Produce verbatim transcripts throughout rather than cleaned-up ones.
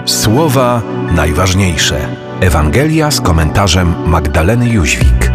Słowa najważniejsze. Ewangelia z komentarzem Magdaleny Jóźwik.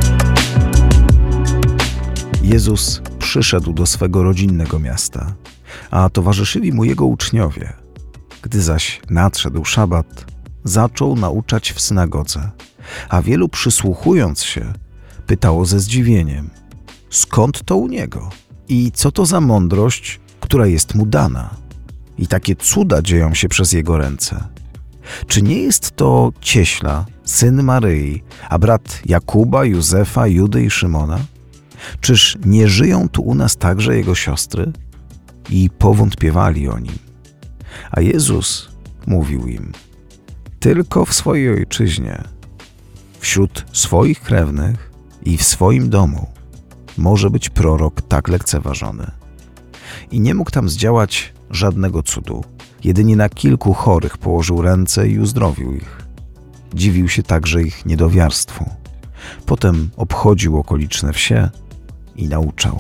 Jezus przyszedł do swego rodzinnego miasta, a towarzyszyli mu jego uczniowie. Gdy zaś nadszedł szabat, zaczął nauczać w synagodze, a wielu przysłuchując się, pytało ze zdziwieniem: skąd to u niego? I co to za mądrość, która jest mu dana? I takie cuda dzieją się przez jego ręce. Czy nie jest to cieśla, syn Maryi, a brat Jakuba, Józefa, Judy i Szymona? Czyż nie żyją tu u nas także jego siostry? I powątpiewali o nim. A Jezus mówił im: tylko w swojej ojczyźnie, wśród swoich krewnych i w swoim domu może być prorok tak lekceważony. I nie mógł tam zdziałać żadnego cudu. Jedynie na kilku chorych położył ręce i uzdrowił ich. Dziwił się także ich niedowiarstwu. Potem obchodził okoliczne wsie i nauczał.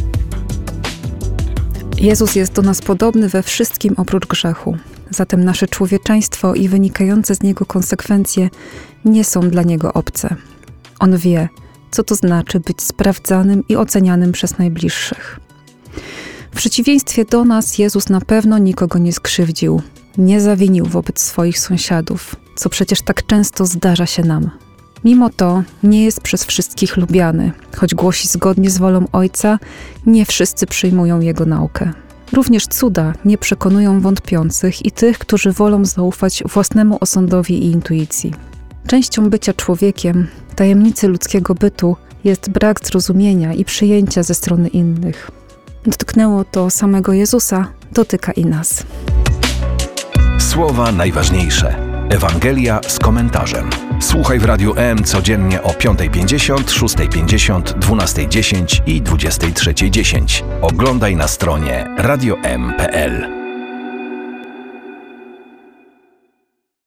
Jezus jest do nas podobny we wszystkim oprócz grzechu. Zatem nasze człowieczeństwo i wynikające z niego konsekwencje nie są dla niego obce. On wie, co to znaczy być sprawdzanym i ocenianym przez najbliższych. W przeciwieństwie do nas Jezus na pewno nikogo nie skrzywdził, nie zawinił wobec swoich sąsiadów, co przecież tak często zdarza się nam. Mimo to nie jest przez wszystkich lubiany, choć głosi zgodnie z wolą Ojca, nie wszyscy przyjmują Jego naukę. Również cuda nie przekonują wątpiących i tych, którzy wolą zaufać własnemu osądowi i intuicji. Częścią bycia człowiekiem, tajemnicy ludzkiego bytu jest brak zrozumienia i przyjęcia ze strony innych. Dotknęło to samego Jezusa, dotyka i nas. Słowa najważniejsze. Ewangelia z komentarzem. Słuchaj w Radiu M codziennie o piąta pięćdziesiąt, szósta pięćdziesiąt, dwunasta dziesięć i dwudziesta trzecia dziesięć. Oglądaj na stronie radio m kropka p l.